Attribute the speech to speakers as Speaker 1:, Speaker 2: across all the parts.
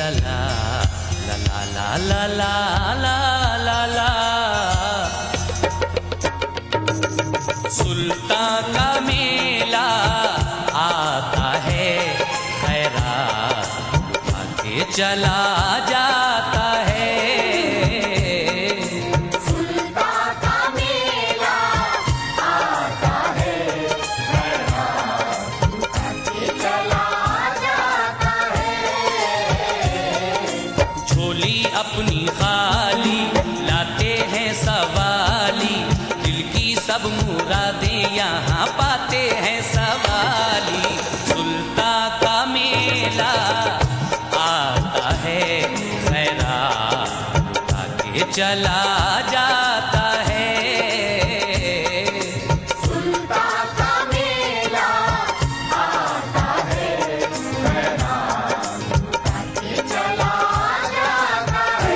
Speaker 1: लला लला ला ला ला ला ला। सुल्तान का मेला आता है, खैरात उठा के चला जाता है।
Speaker 2: सुल्तान का मेला आता है, खैरात उठा के चला जाता है।
Speaker 1: झोली अपनी खाली लाते हैं सवाली, दिल की सब मुरादें यहाँ पाते हैं सवाली। सुल्तान का मेला आता है, खैरात उठा के चला जाता है।
Speaker 2: सुल्तान का मेला आता है, खैरात उठा के चला जाता है।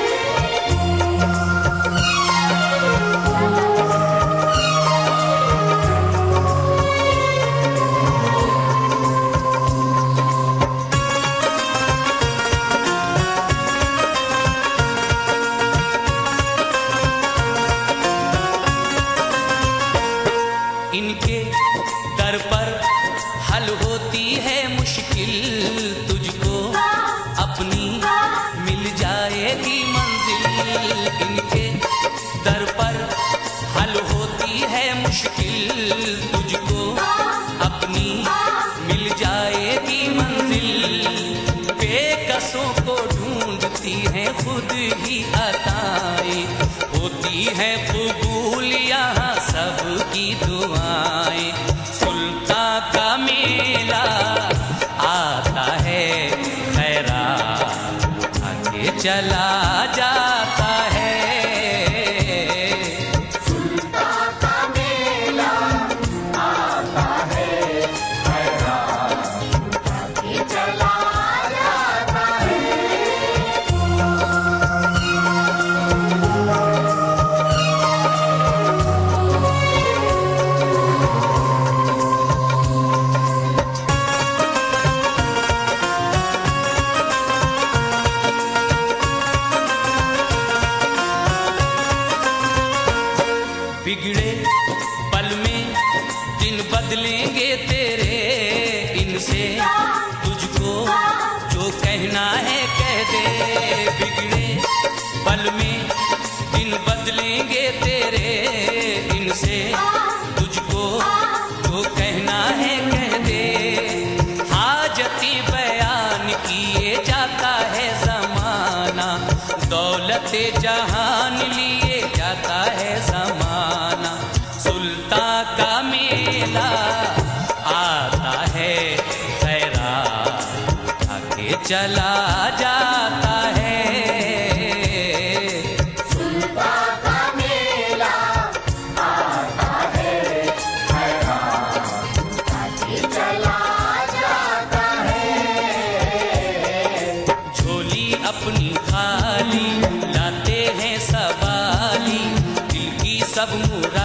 Speaker 2: इनके दर पर हल होती है मुश्किल, तुझको अपनी मिल जाएगी मंजिल। इनके दर पर हल होती है मुश्किल, तुझको अपनी मिल जाएगी मंजिल। बेकसों को ढूंढती हैं खुद ही अताएं, होती है कबूल यहाँ सबकी दुआएं। सुल्तान का मेला आता है, खैरात उठा के चला जाता है। सुल्तान का मेला आता है, खैरात उठा के चला जाता है।
Speaker 1: बिगड़े पल में दिन बदलेंगे तेरे, इनसे तुझको जो कहना है कह दे। बिगड़े पल में दिन बदलेंगे तेरे, इनसे तुझको जो कहना है कह दे। हाजती बयान किए जाता है जमाना, दौलत जहान लिए जाता है जमाना। सुल्तान का मेला आता है, खैरात उठा के चला जाता है।
Speaker 2: सुल्तान का मेला आता है, खैरात उठा के चला जाता है।
Speaker 1: झोली अपनी खाली लाते हैं सवाली, दिल की सब मुरादें